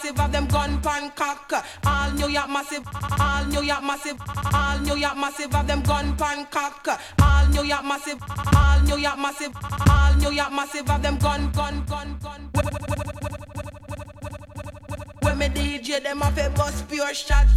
massive of them gun pan cock. All New York massive, all New York massive, all New York massive of them gun pan cock. All New York massive, all New York massive, all New York massive of them gun. When me DJ them have a bust pure shots.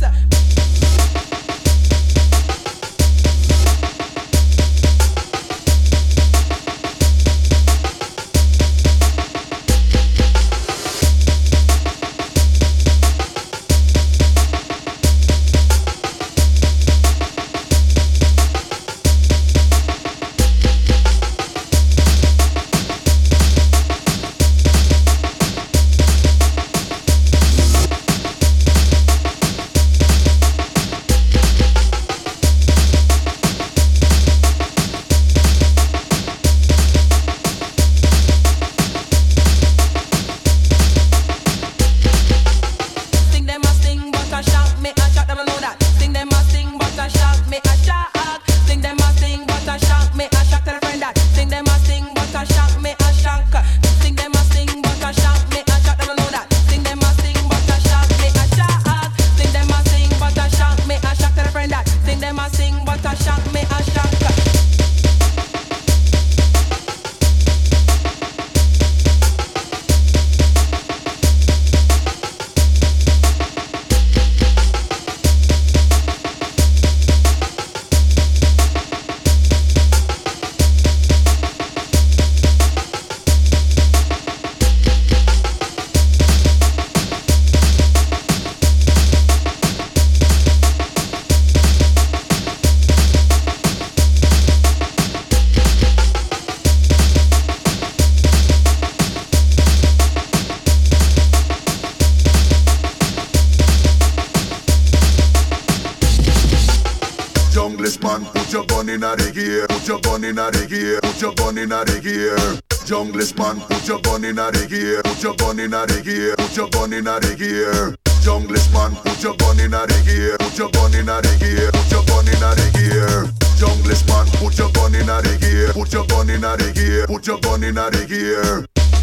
Junglist man, put your gun in the gear. Put your gun in the gear. Put your gun in the gear. Junglist man, put your gun in the gear. Put your gun in the gear. Put your gun in the gear. Junglist man, put your gun in the gear. Put your gun in the gear. Put your gun in the gear.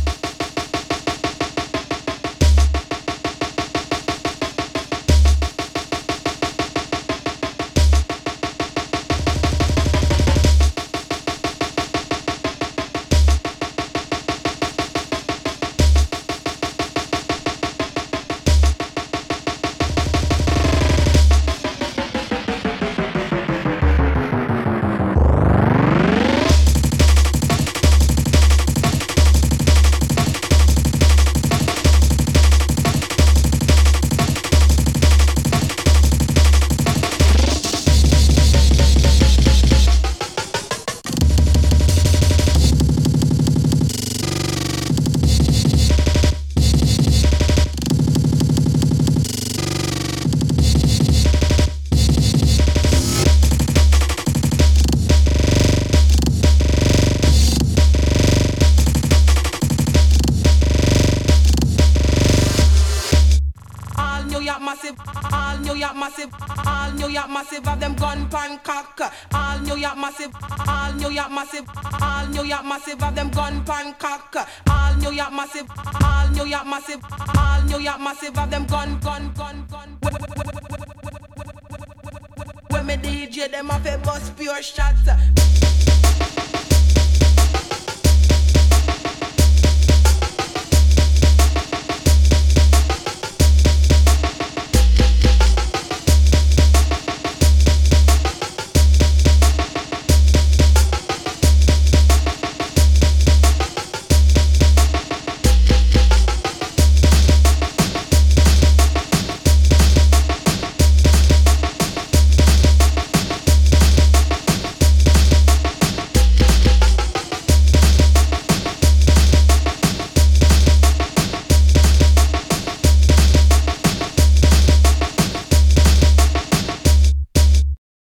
Massive of them gun pan cock. All New York massive, all New York massive, all New York massive of them gun pan cock. All New York massive, all New York massive, all New York massive of them gun. When me DJ them have a bust pure shots.